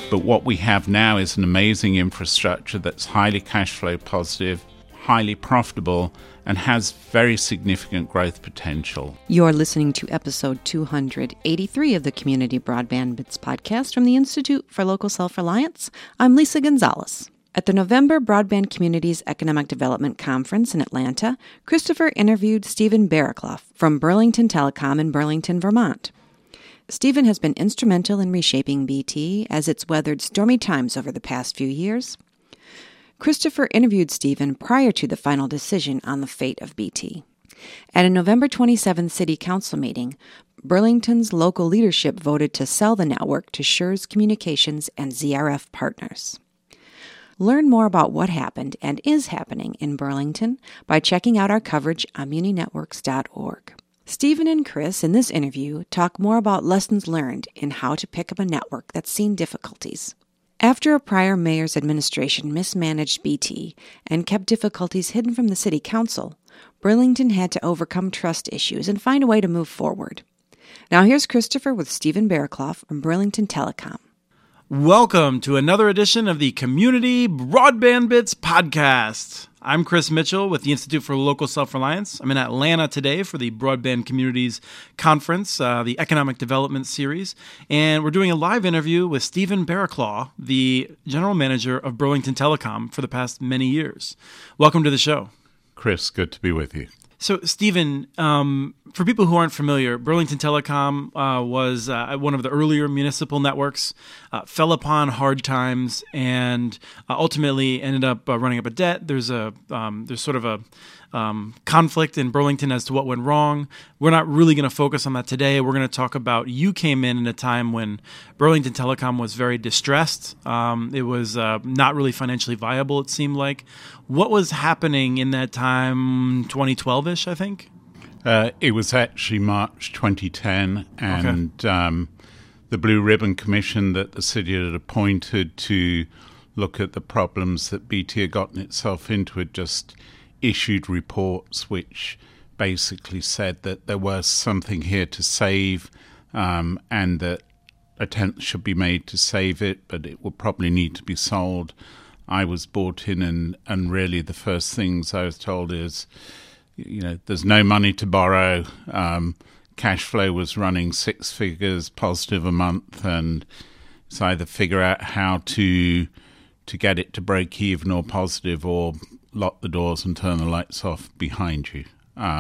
But what we have now is an amazing infrastructure that's highly cash flow positive, highly profitable, and has very significant growth potential. You're listening to episode 283 of the Community Broadband Bits podcast from the Institute for Local Self-Reliance. I'm Lisa Gonzalez. At the November Broadband Communities Economic Development Conference in Atlanta, Christopher interviewed Stephen Barraclough from Burlington Telecom in Burlington, Vermont. Stephen has been instrumental in reshaping BT as it's weathered stormy times over the past few years. Christopher interviewed Stephen prior to the final decision on the fate of BT. At a November 27th City Council meeting, Burlington's local leadership voted to sell the network to Schurz Communications and ZRF Partners. Learn more about what happened and is happening in Burlington by checking out our coverage on muninetworks.org. Stephen and Chris, in this interview, talk more about lessons learned in how to pick up a network that's seen difficulties. After a prior mayor's administration mismanaged BT and kept difficulties hidden from the city council, Burlington had to overcome trust issues and find a way to move forward. Now here's Christopher with Stephen Barraclough from Burlington Telecom. Welcome to another edition of the Community Broadband Bits podcast. I'm Chris Mitchell with the Institute for Local Self-Reliance. I'm in Atlanta today for the Broadband Communities Conference, the Economic Development Series, and we're doing a live interview with Stephen Barraclough, the General Manager of Burlington Telecom for the past many years. Welcome to the show. Chris, good to be with you. So, Stephen, for people who aren't familiar, Burlington Telecom was one of the earlier municipal networks, fell upon hard times, and ultimately ended up running up a debt. There's sort of a conflict in Burlington as to what went wrong. We're not really going to focus on that today. We're going to talk about you came in a time when Burlington Telecom was very distressed. It was not really financially viable, it seemed like. What was happening in that time, 2012-ish, I think? It was actually March 2010, and the Blue Ribbon Commission that the city had appointed to look at the problems that BT had gotten itself into had just issued reports which basically said that there was something here to save, and that attempts should be made to save it, but it would probably need to be sold. I was brought in, and really the first things I was told is, there's no money to borrow. Cash flow was running 6 figures positive a month, and it's either figure out how to get it to break even or positive, or lock the doors and turn the lights off behind you.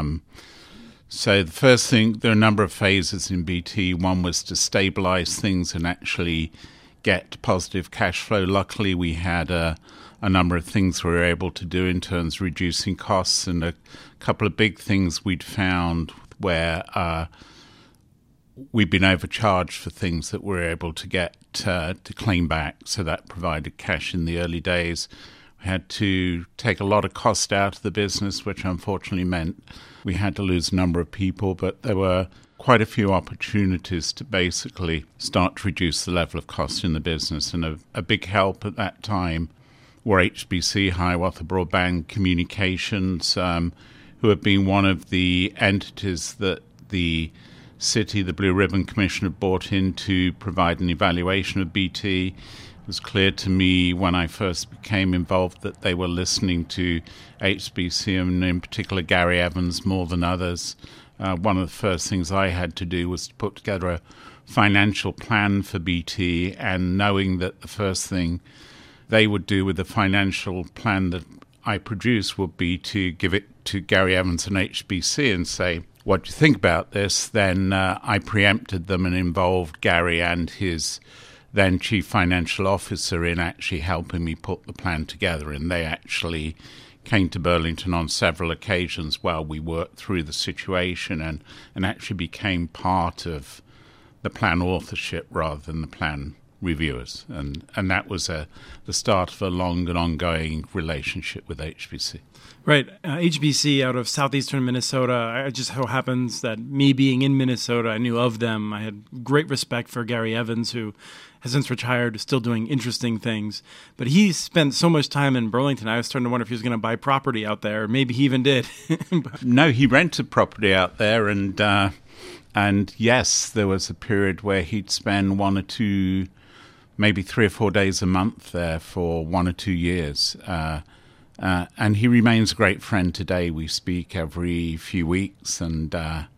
So the first thing, there are a number of phases in BT. One was to stabilize things and actually get positive cash flow. Luckily, we had a number of things we were able to do in terms of reducing costs, and a couple of big things we'd found where we'd been overcharged for things that we were able to get to claim back, so that provided cash in the early days. We had to take a lot of cost out of the business, which unfortunately meant we had to lose a number of people, but there were quite a few opportunities to basically start to reduce the level of cost in the business. And a big help at that time were HBC, Hiawatha Broadband Communications, who had been one of the entities that the city, the Blue Ribbon Commission, had brought in to provide an evaluation of BT. It was clear to me when I first became involved that they were listening to HBC, and in particular Gary Evans more than others. One of the first things I had to do was to put together a financial plan for BT, and knowing that the first thing they would do with the financial plan that I produced would be to give it to Gary Evans and HBC and say, what do you think about this? Then I preempted them and involved Gary and his then Chief Financial Officer in actually helping me put the plan together. And they actually came to Burlington on several occasions while we worked through the situation, and actually became part of the plan authorship rather than the plan reviewers. And that was the start of a long and ongoing relationship with HBC. Right. HBC out of southeastern Minnesota. It just so happens that me being in Minnesota, I knew of them. I had great respect for Gary Evans, who has since retired, still doing interesting things. But he spent so much time in Burlington, I was starting to wonder if he was going to buy property out there. Maybe he even did. No, he rented property out there, and yes, there was a period where he'd spend 1 or 2, maybe 3 or 4 days a month there for 1 or 2 years. And he remains a great friend today. We speak every few weeks, and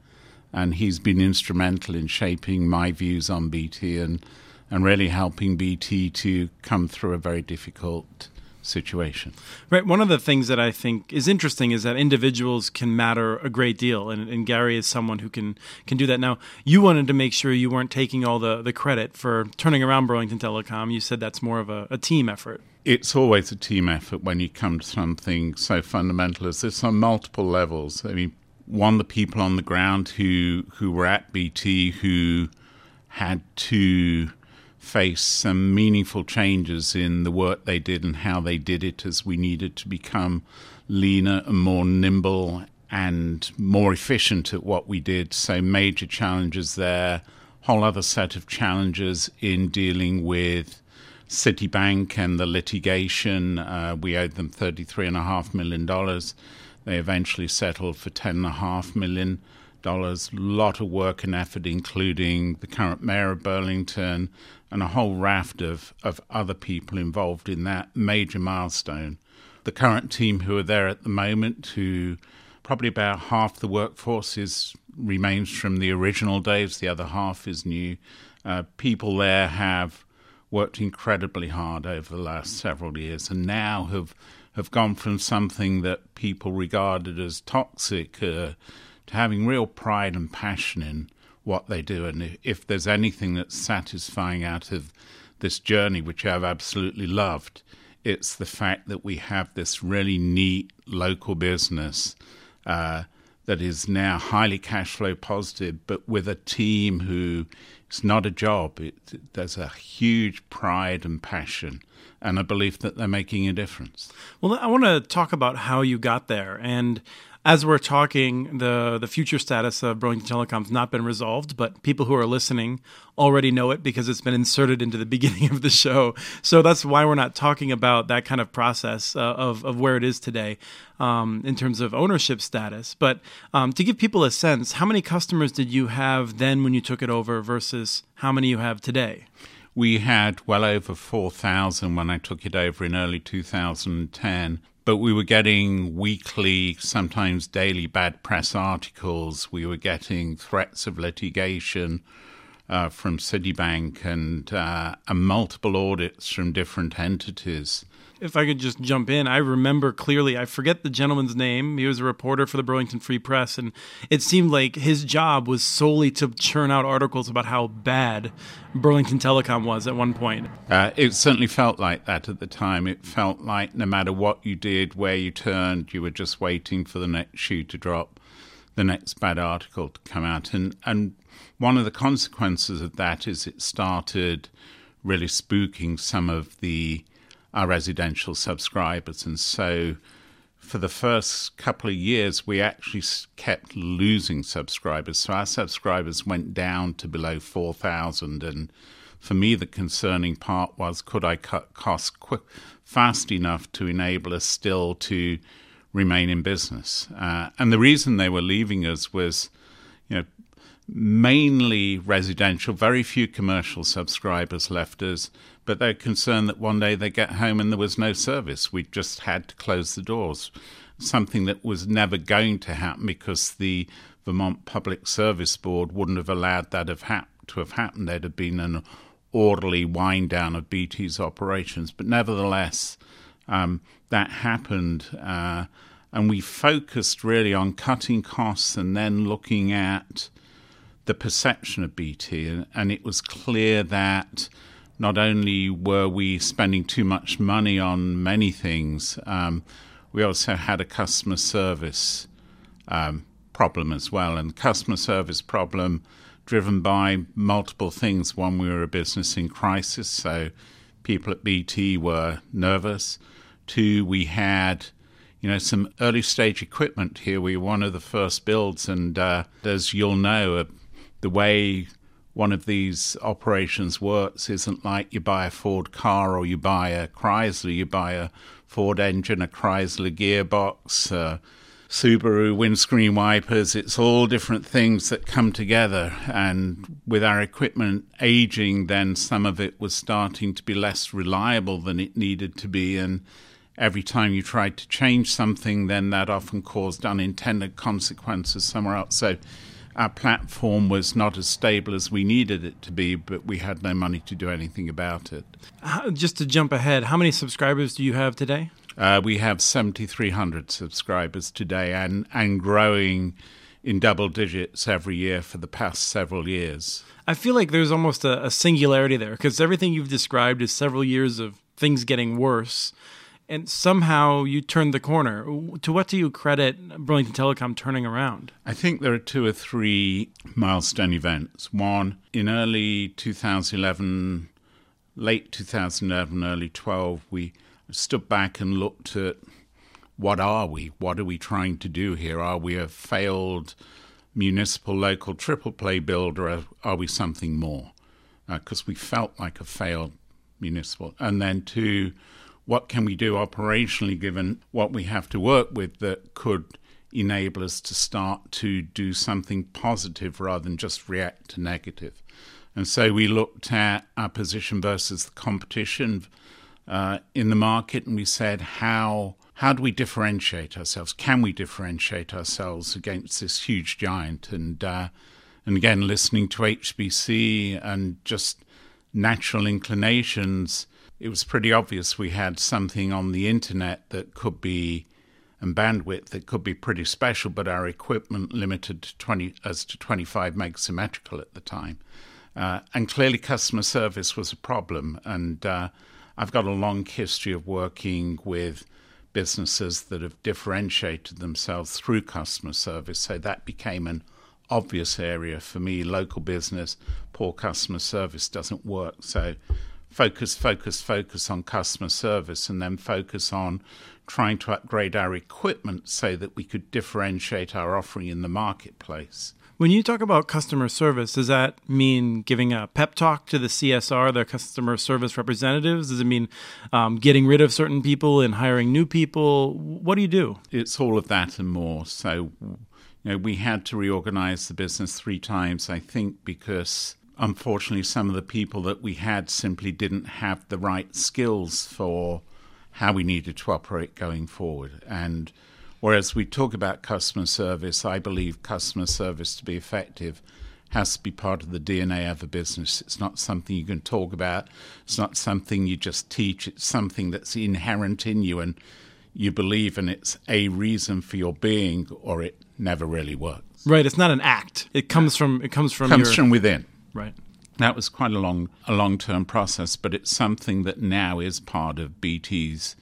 he's been instrumental in shaping my views on BT and really helping BT to come through a very difficult situation. Right. One of the things that I think is interesting is that individuals can matter a great deal, and Gary is someone who can do that. Now, you wanted to make sure you weren't taking all the credit for turning around Burlington Telecom. You said that's more of a team effort. It's always a team effort when you come to something so fundamental as this on multiple levels. I mean, one, the people on the ground who were at BT who had to face some meaningful changes in the work they did and how they did it, as we needed to become leaner and more nimble and more efficient at what we did. So major challenges there, whole other set of challenges in dealing with Citibank and the litigation. We owed them $33.5 million. They eventually settled for $10.5 million. Lot of work and effort, including the current mayor of Burlington and a whole raft of other people involved in that major milestone. The current team who are there at the moment, who probably about half the workforce remains from the original days, the other half is new. People there have worked incredibly hard over the last several years and now have gone from something that people regarded as toxic to having real pride and passion in what they do. And if there's anything that's satisfying out of this journey, which I've absolutely loved, it's the fact that we have this really neat local business that is now highly cash flow positive, but with a team who it's not a job. There's a huge pride and passion and a belief that they're making a difference. Well, I want to talk about how you got there. And as we're talking, the future status of Burlington Telecom has not been resolved, but people who are listening already know it because it's been inserted into the beginning of the show. So that's why we're not talking about that kind of process of where it is today in terms of ownership status. But to give people a sense, how many customers did you have then when you took it over versus how many you have today? We had well over 4,000 when I took it over in early 2010. But we were getting weekly, sometimes daily bad press articles. We were getting threats of litigation from Citibank and multiple audits from different entities. If I could just jump in, I remember clearly, I forget the gentleman's name. He was a reporter for the Burlington Free Press, and it seemed like his job was solely to churn out articles about how bad Burlington Telecom was at one point. It certainly felt like that at the time. It felt like no matter what you did, where you turned, you were just waiting for the next shoe to drop, the next bad article to come out. And one of the consequences of that is it started really spooking some of our residential subscribers. And so for the first couple of years, we actually kept losing subscribers. So our subscribers went down to below 4,000. And for me, the concerning part was, could I cut costs fast enough to enable us still to remain in business? And the reason they were leaving us was, mainly residential, very few commercial subscribers left us, but they're concerned that one day they get home and there was no service. We just had to close the doors, something that was never going to happen because the Vermont Public Service Board wouldn't have allowed that to have happened. There'd have been an orderly wind down of BT's operations. But nevertheless, that happened, and we focused really on cutting costs and then looking at the perception of BT, and it was clear that not only were we spending too much money on many things, we also had a customer service problem as well, and customer service problem driven by multiple things. One, we were a business in crisis, so people at BT were nervous. Two, we had some early stage equipment here. We were one of the first builds, and as you'll know, the way one of these operations works isn't like you buy a Ford car or you buy a Chrysler. You buy a Ford engine, a Chrysler gearbox, Subaru windscreen wipers. It's all different things that come together. And with our equipment aging, then some of it was starting to be less reliable than it needed to be. And every time you tried to change something, then that often caused unintended consequences somewhere else. So our platform was not as stable as we needed it to be, but we had no money to do anything about it. Just to jump ahead, how many subscribers do you have today? We have 7,300 subscribers today and growing in double digits every year for the past several years. I feel like there's almost a singularity there, because everything you've described is several years of things getting worse, and somehow you turned the corner. To what do you credit Burlington Telecom turning around? I think there are 2 or 3 milestone events. One, in early 2011, late 2011, early 12, we stood back and looked at what are we? What are we trying to do here? Are we a failed municipal local triple play builder, or are we something more? Because we felt like a failed municipal. And then 2, what can we do operationally given what we have to work with that could enable us to start to do something positive rather than just react to negative? And so we looked at our position versus the competition in the market, and we said, how do we differentiate ourselves? Can we differentiate ourselves against this huge giant? And again, listening to HBC and just natural inclinations, it was pretty obvious we had something on the internet that could be, and bandwidth that could be pretty special, but our equipment limited to 25 megasymmetrical at the time. And clearly customer service was a problem. And I've got a long history of working with businesses that have differentiated themselves through customer service. So that became an obvious area for me. Local business, poor customer service doesn't work. So focus on customer service, and then focus on trying to upgrade our equipment so that we could differentiate our offering in the marketplace. When you talk about customer service, does that mean giving a pep talk to the CSR, their customer service representatives? Does it mean getting rid of certain people and hiring new people? What do you do? It's all of that and more. So, we had to reorganize the business 3 times, I think, because unfortunately some of the people that we had simply didn't have the right skills for how we needed to operate going forward. And whereas we talk about customer service, I believe customer service to be effective has to be part of the DNA of a business. It's not something you can talk about. It's not something you just teach. It's something that's inherent in you and you believe, and it's a reason for your being, or it never really works. Right. It's not an act. It comes from within. Right. That was quite a long-term process, but it's something that now is part of BT's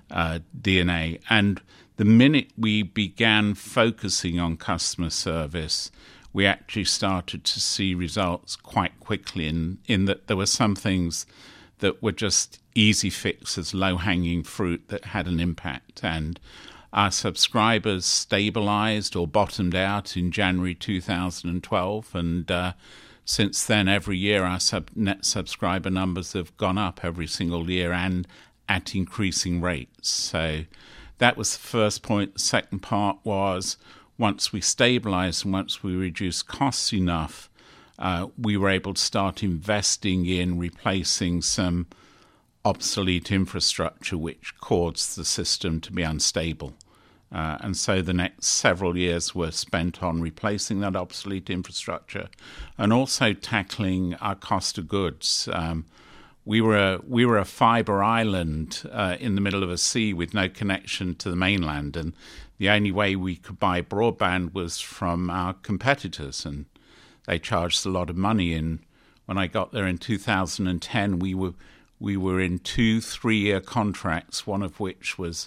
DNA. And the minute we began focusing on customer service, we actually started to see results quite quickly in that there were some things that were just easy fixes, low-hanging fruit that had an impact. And our subscribers stabilized or bottomed out in January 2012. And since then, every year, our net subscriber numbers have gone up every single year and at increasing rates. So that was the first point. The second part was once we stabilized and once we reduced costs enough, we were able to start investing in replacing some obsolete infrastructure which caused the system to be unstable. And so the next several years were spent on replacing that obsolete infrastructure and also tackling our cost of goods. We were a fiber island in the middle of a sea with no connection to the mainland, and the only way we could buy broadband was from our competitors, and they charged a lot of money. And when I got there in 2010, we were in 2 3-year contracts, one of which was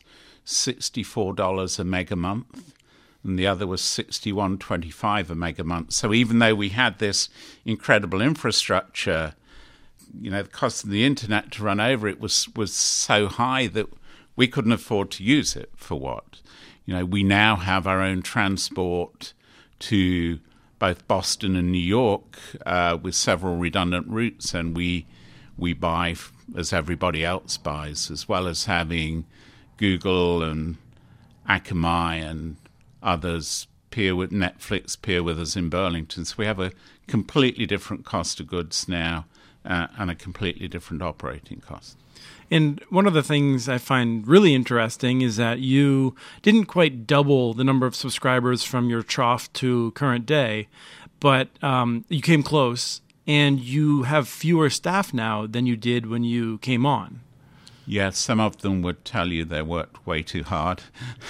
$64 a meg a month, and the other was $61.25 a meg a month. So even though we had this incredible infrastructure, the cost of the internet to run over it was so high that we couldn't afford to use it for what? We now have our own transport to both Boston and New York with several redundant routes, and we buy as everybody else buys, as well as having Google and Akamai and others peer with Netflix, peer with us in Burlington. So we have a completely different cost of goods now and a completely different operating cost. And one of the things I find really interesting is that you didn't quite double the number of subscribers from your trough to current day, but you came close, and you have fewer staff now than you did when you came on. Yes, some of them would tell you they worked way too hard.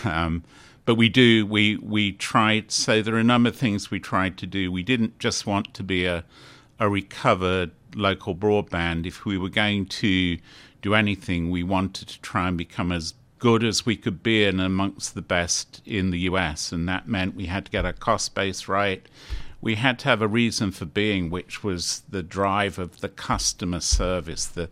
But we tried, so there are a number of things we tried to do. We didn't just want to be a recovered local broadband. If we were going to do anything, we wanted to try and become as good as we could be and amongst the best in the US. And that meant we had to get our cost base right. We had to have a reason for being, which was the drive of the customer service, the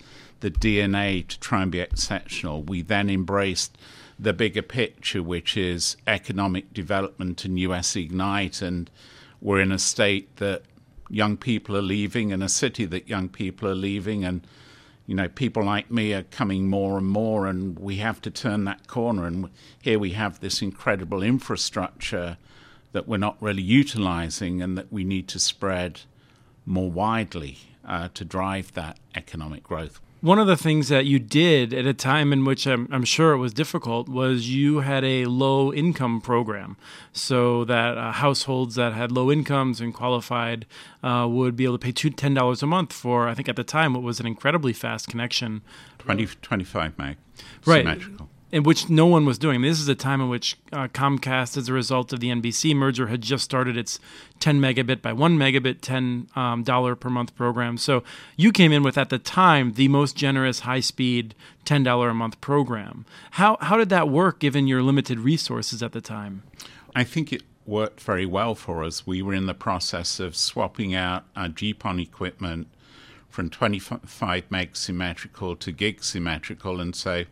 DNA to try and be exceptional. We then embraced the bigger picture, which is economic development and US Ignite. And we're in a state that young people are leaving, in a city that young people are leaving, and people like me are coming more and more, and we have to turn that corner. And here we have this incredible infrastructure that we're not really utilizing and that we need to spread more widely to drive that economic growth. One of the things that you did at a time in which I'm sure it was difficult was you had a low-income program, so that households that had low incomes and qualified would be able to pay $10 a month for, I think at the time, what was an incredibly fast connection. 25 meg, right, symmetrical. In which no one was doing. This is a time in which Comcast, as a result of the NBC merger, had just started its 10 megabit by 1 megabit, $10 per month program. So you came in with, at the time, the most generous high-speed $10 a month program. How did that work, given your limited resources at the time? I think it worked very well for us. We were in the process of swapping out our GPON equipment from 25 meg symmetrical to gig symmetrical, and so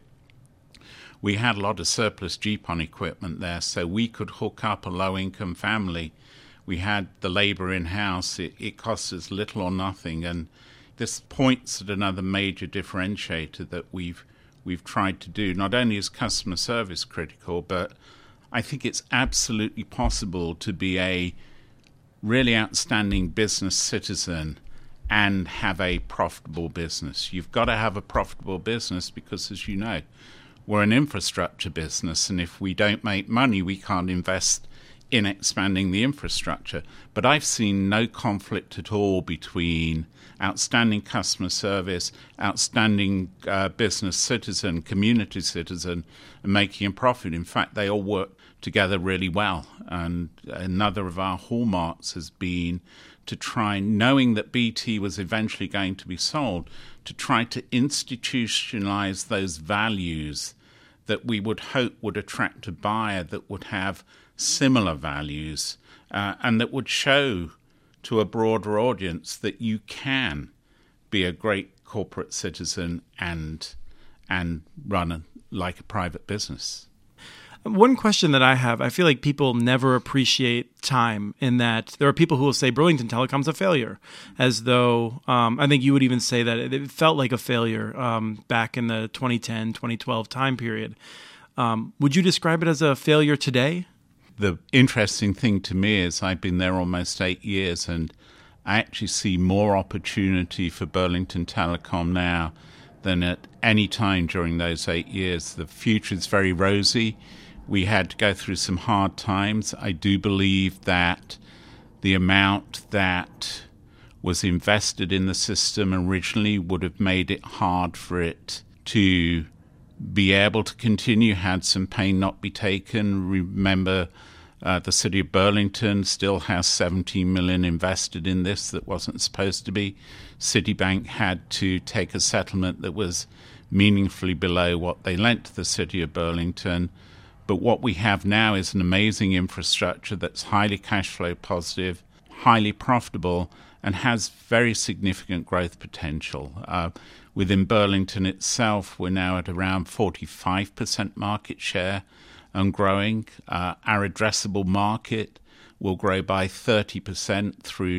we had a lot of surplus GPON equipment there, so we could hook up a low-income family. We had the labor in-house. It cost us little or nothing, and this points at another major differentiator that we've tried to do. Not only is customer service critical, but I think it's absolutely possible to be a really outstanding business citizen and have a profitable business. You've got to have a profitable business because, as you know, we're an infrastructure business, and if we don't make money, we can't invest in expanding the infrastructure. But I've seen no conflict at all between outstanding customer service, outstanding business citizen, community citizen, and making a profit. In fact, they all work together really well. And another of our hallmarks has been to try, knowing that BT was eventually going to be sold, to try to institutionalize those values that we would hope would attract a buyer that would have similar values and that would show to a broader audience that you can be a great corporate citizen and run like a private business. One question that I have, I feel like people never appreciate time, in that there are people who will say Burlington Telecom's a failure, as though, I think you would even say that it felt like a failure back in the 2010, 2012 time period. Would you describe it as a failure today? The interesting thing to me is I've been there almost 8 years, and I actually see more opportunity for Burlington Telecom now than at any time during those 8 years. The future is very rosy. We had to go through some hard times. I do believe that the amount that was invested in the system originally would have made it hard for it to be able to continue, had some pain not be taken. Remember, the city of Burlington still has $17 million invested in this that wasn't supposed to be. Citibank had to take a settlement that was meaningfully below what they lent to the city of Burlington. But what we have now is an amazing infrastructure that's highly cash flow positive, highly profitable, and has very significant growth potential. Within Burlington itself, we're now at around 45% market share and growing. Our addressable market will grow by 30% through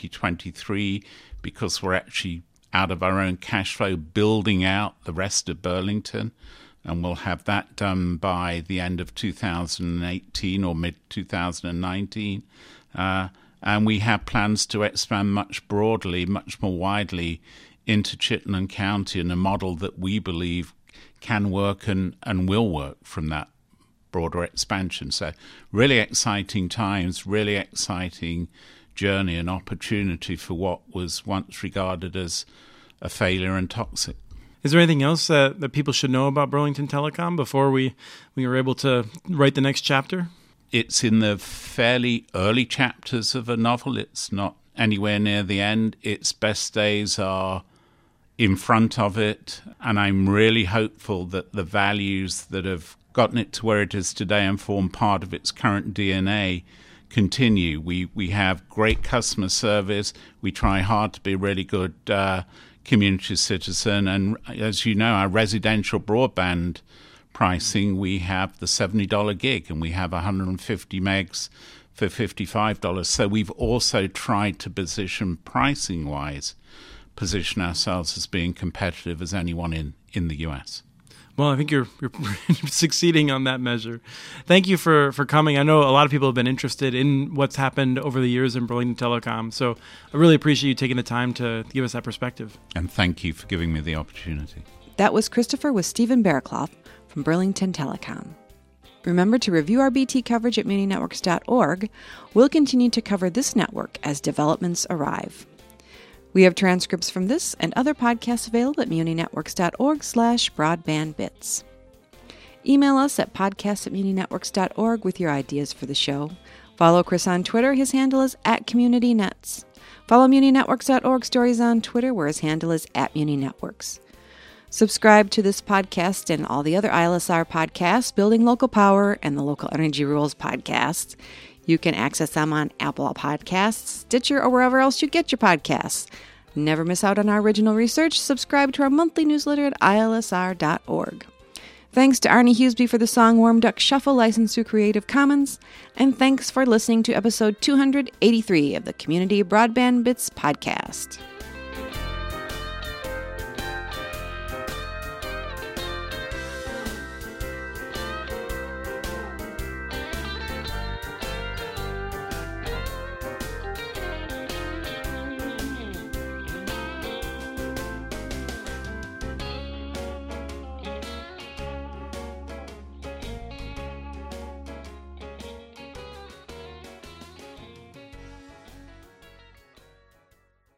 2023 because we're actually, out of our own cash flow, building out the rest of Burlington. and we'll have that done by the end of 2018 or mid-2019. And we have plans to expand much more widely into Chittenden County in a model that we believe can work and will work from that broader expansion. So really exciting times, really exciting journey and opportunity for what was once regarded as a failure and toxic. Is there anything else that people should know about Burlington Telecom before we were able to write the next chapter? It's in the fairly early chapters of a novel. It's not anywhere near the end. Its best days are in front of it, and I'm really hopeful that the values that have gotten it to where it is today and form part of its current DNA continue. We have great customer service. We try hard to be a really good community citizen, and as you know, our residential broadband pricing, we have the $70 gig, and we have 150 megs for $55. So we've also tried to position pricing-wise, position ourselves as being competitive as anyone in the U.S. Well, I think you're succeeding on that measure. Thank you for coming. I know a lot of people have been interested in what's happened over the years in Burlington Telecom, so I really appreciate you taking the time to give us that perspective. And thank you for giving me the opportunity. That was Christopher with Stephen Bearclough from Burlington Telecom. Remember to review our BT coverage at muninetworks.org. We'll continue to cover this network as developments arrive. We have transcripts from this and other podcasts available at muninetworks.org/broadbandbits. Email us at podcast@muninetworks.org with your ideas for the show. Follow Chris on Twitter. His handle is @CommunityNets. Follow muninetworks.org stories on Twitter, where his handle is @muninetworks. Subscribe to this podcast and all the other ILSR podcasts, Building Local Power and the Local Energy Rules podcasts. You can access them on Apple Podcasts, Stitcher, or wherever else you get your podcasts. Never miss out on our original research. Subscribe to our monthly newsletter at ilsr.org. Thanks to Arnie Huseby for the song Warm Duck Shuffle, licensed through Creative Commons. And thanks for listening to episode 283 of the Community Broadband Bits podcast.